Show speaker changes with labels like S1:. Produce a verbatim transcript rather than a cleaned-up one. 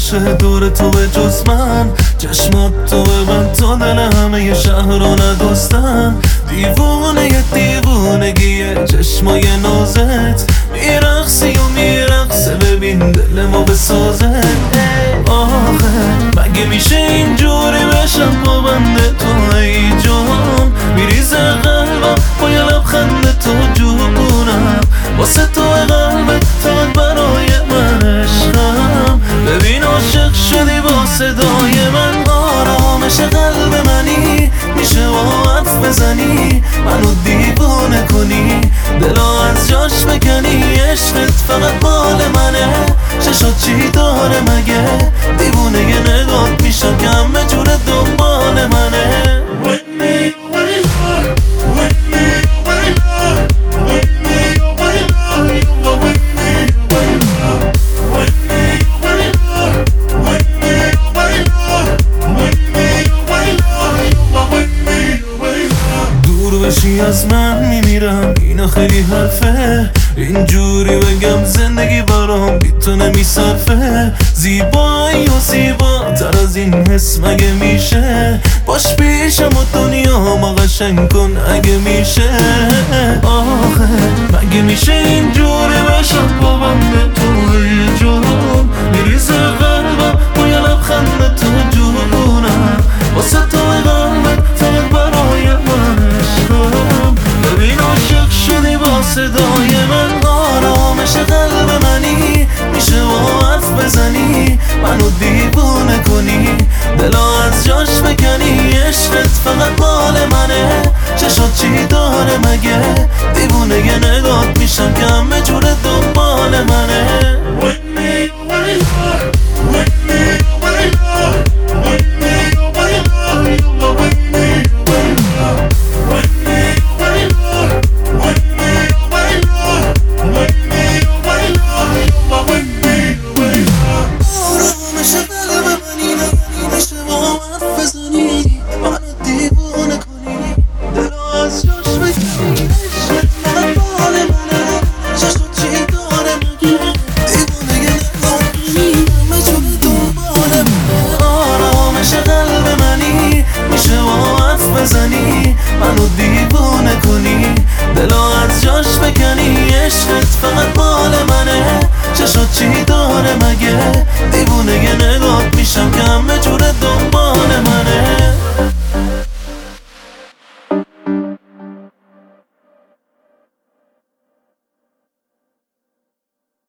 S1: باشه دور تو به جز من، چشمات تو به من تا دل همه شهر رو ندوستن. دیوونه ی دیوونگیه چشمای نازت، میرقصی و میرقصه ببین دل ما بسازه. آخه مگه میشه اینجوری بشم با بنده تو ای جان، میریزه قلبم با یه لبخند تو جونم، واسه تو قلبت فقط برای من عشقم. ببین عاشق شدی با صدای من، آرامش قلب منی، میشه با حرف بزنی منو دیوونه کنی، دلا از جاش بکنی. عشقت فقط مال منه، چشات چی داره مگه؟ دیوونه یه نگات میشم که همه جوره دنبال منه. بشی از من میمیرم، اینا خیلی حرفه، اینجوری بگم زندگی برام بی تو نمیصرفه. زیبایی و زیبا تر از این حس مگه میشه؟ باش پیشم و دنیا ما قشنگ کن اگه میشه. آخه مگه میشه اینجوری بشم با بنده تو ای جان، میریزه قلبم با یه لبخند تو جونم، واسه تو قلبت فقط برای من عشقم. ببین عاشق شدی با صدای من، آرامش قلب منی، میشه با حرف بزنی منو دیوونه کنی، دلا از جاش بکنی. عشقت فقط مال منه، چشات چی داره مگه؟ دیوونه یه نگات میشم که همه جوره دنبال منه. بزنی منو دیوونه کنی، دلا از جاش بکنی. عشقت فقط مال منه، چشات چی داره مگه؟